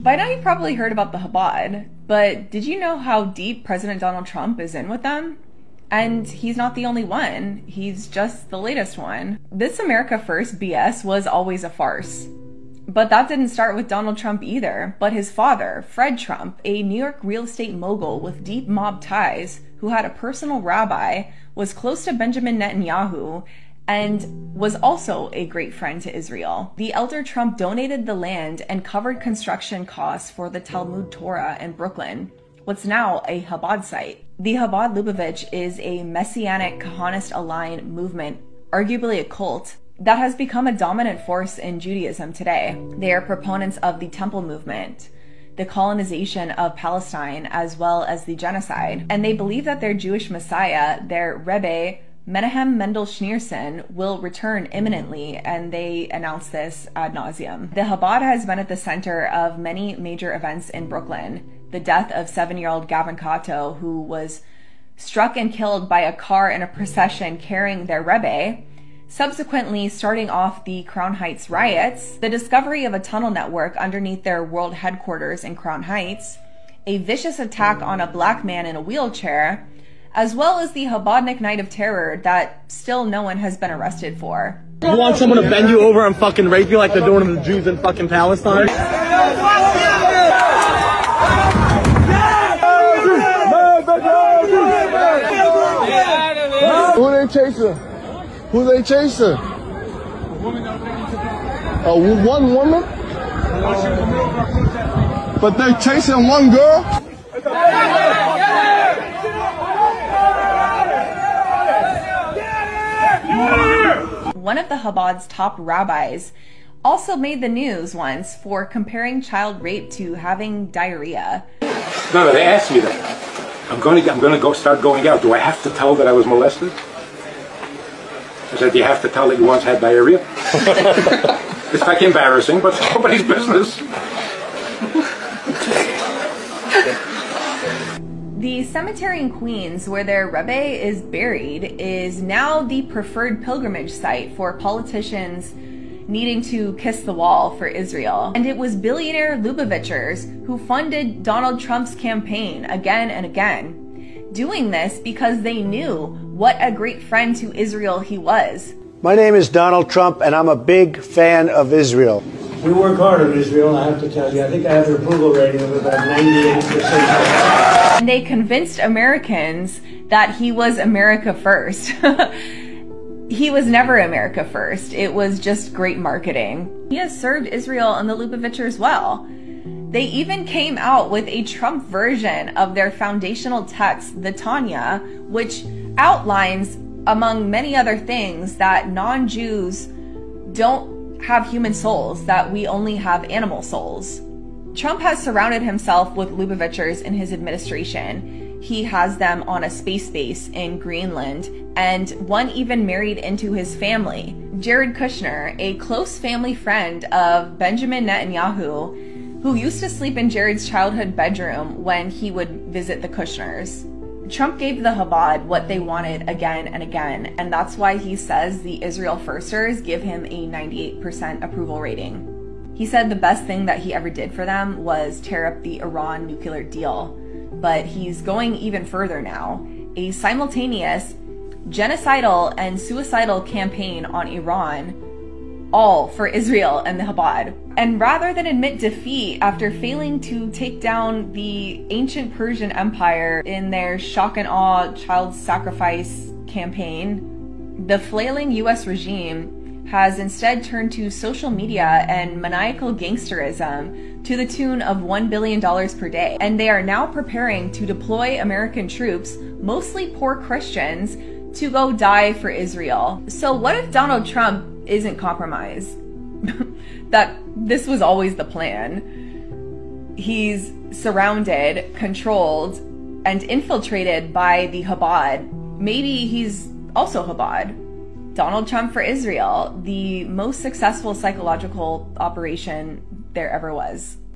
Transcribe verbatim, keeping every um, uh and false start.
By now you've probably heard about the Chabad, but did you know how deep President Donald Trump is in with them? And he's not the only one, he's just the latest one. This America First B S was always a farce. But that didn't start with Donald Trump either, but his father, Fred Trump, a New York real estate mogul with deep mob ties, who had a personal rabbi, was close to Benjamin Netanyahu, and was also a great friend to Israel. The elder Trump donated the land and covered construction costs for the Talmud Torah in Brooklyn, what's now a Chabad site. The Chabad Lubavitch is a messianic Kahanist-aligned movement, arguably a cult, that has become a dominant force in Judaism today. They are proponents of the Temple movement, the colonization of Palestine, as well as the genocide. And they believe that their Jewish Messiah, their Rebbe, Menahem Mendel Schneerson, will return imminently, and they announced this ad nauseum. The Chabad has been at the center of many major events in Brooklyn. The death of seven-year-old Gavin Kato, who was struck and killed by a car in a procession carrying their Rebbe, subsequently starting off the Crown Heights riots, the discovery of a tunnel network underneath their world headquarters in Crown Heights, a vicious attack on a black man in a wheelchair, as well as the Chabadnik Night of Terror that still no one has been arrested for. You want someone to bend you over and fucking rape you like they're doing to the Jews in fucking Palestine? Who they chasing? Who they chasing? Uh, one woman? But they're chasing one girl? One of the Chabad's top rabbis also made the news once for comparing child rape to having diarrhea. No, no, they asked me that. I'm going to, I'm going to go start going out. Do I have to tell that I was molested? I said, do you have to tell that you once had diarrhea? It's like embarrassing, but it's nobody's business. The cemetery in Queens, where their Rebbe is buried, is now the preferred pilgrimage site for politicians needing to kiss the wall for Israel. And it was billionaire Lubavitchers who funded Donald Trump's campaign again and again, doing this because they knew what a great friend to Israel he was. My name is Donald Trump, and I'm a big fan of Israel. We work hard on Israel, I have to tell you. I think I have an approval rating of about ninety-eight percent. And they convinced Americans that he was America first. He was never America first. It was just great marketing. He has served Israel and the Lubavitchers well. They even came out with a Trump version of their foundational text, the Tanya, which outlines, among many other things, that non-Jews don't have human souls, that we only have animal souls. Trump has surrounded himself with Lubavitchers in his administration. He has them on a space base in Greenland, and one even married into his family. Jared Kushner, a close family friend of Benjamin Netanyahu, who used to sleep in Jared's childhood bedroom when he would visit the Kushners. Trump gave the Chabad what they wanted again and again, and that's why he says the Israel Firsters give him a ninety-eight percent approval rating. He said the best thing that he ever did for them was tear up the Iran nuclear deal, but he's going even further now. A simultaneous genocidal and suicidal campaign on Iran, all for Israel and the Chabad. And rather than admit defeat after failing to take down the ancient Persian Empire in their shock and awe child sacrifice campaign, the flailing U S regime has instead turned to social media and maniacal gangsterism to the tune of one billion dollars per day. And they are now preparing to deploy American troops, mostly poor Christians, to go die for Israel. So what if Donald Trump isn't compromised? That this was always the plan. He's surrounded, controlled, and infiltrated by the Chabad. Maybe he's also Chabad. Donald Trump for Israel, the most successful psychological operation there ever was.